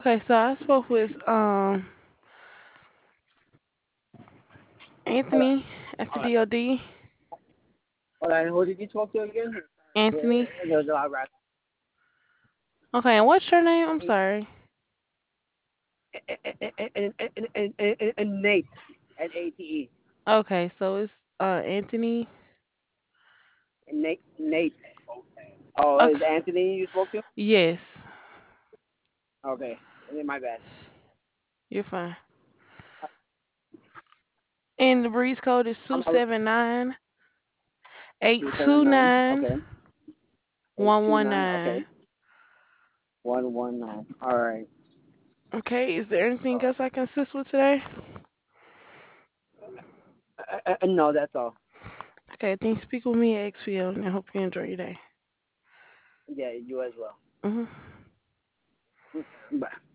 Okay, so I spoke with Hold on. Anthony at the Hold on. DOD. Hold on. Who did you talk to again? Anthony. There's a lot right. Okay, and what's your name? I'm sorry. And Nate. Nate. Okay, so it's Anthony. Nate. Oh, is Okay. Anthony you spoke to? Yes, Okay. My bad. you're fine. And the breeze code is two I'm seven nine eight two 279. nine Okay. one one 829. nine. Okay. 119. All right. Okay, is there anything else I can assist with today? No, that's all. Okay, then speak with me at XPO and I hope you enjoy your day. Yeah, you as well. Hmm. Bye.